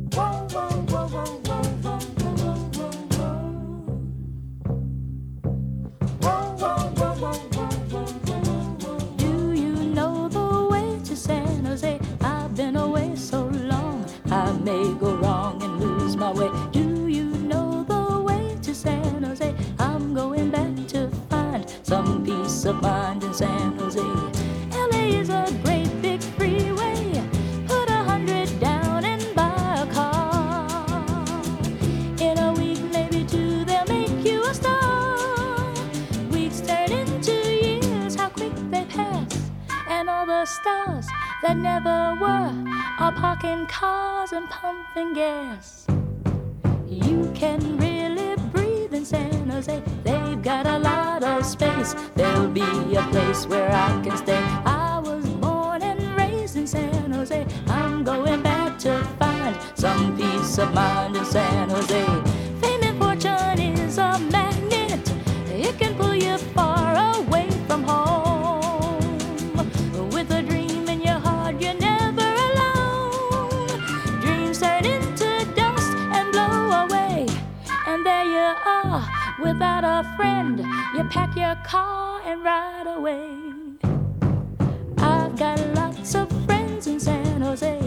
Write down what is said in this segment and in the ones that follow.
Do you know the way to San Jose? I've been away so long, I may go wrong and lose my way. Do you know the way to San Jose? I'm going back to find some peace of mind in San Jose. LA is a great big freeway. Put 100 down and buy a car. In a week, maybe two, they'll make you a star. Weeks turn into years, how quick they pass. And all the stars that never were are parking cars and pumping gas. You can really breathe in San Jose. They've got a lot of space. There'll be a place where I can stay. I was born and raised in San Jose. I'm going back to find some peace of mind in San Jose. Fame and fortune is a magnet. It can pull you far away from home. With a dream in your heart, you're never alone. Dreams turn into dust and blow away. And there you are, without a friend. You pack your car and ride away. I've got lots of friends in San Jose.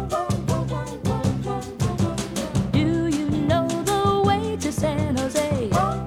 Do you know the way to San Jose?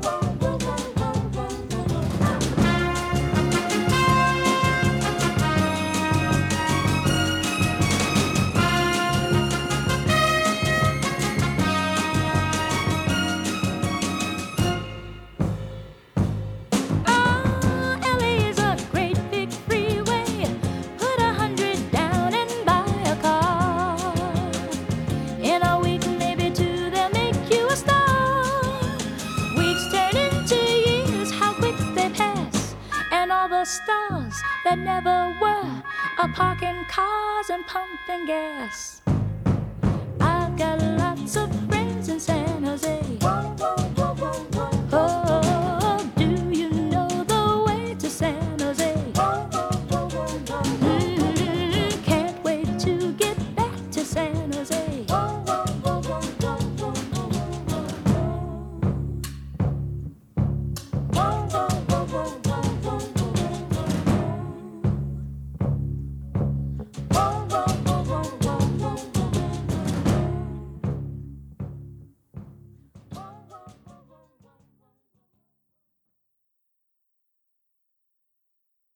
LA is a great big freeway. Put 100 down and buy a car. In a week, maybe two, they'll make you a star. Weeks turn into years, how quick they pass. And all the stars that never were are parking cars and pumping gas. I've got lots of friends in San Jose.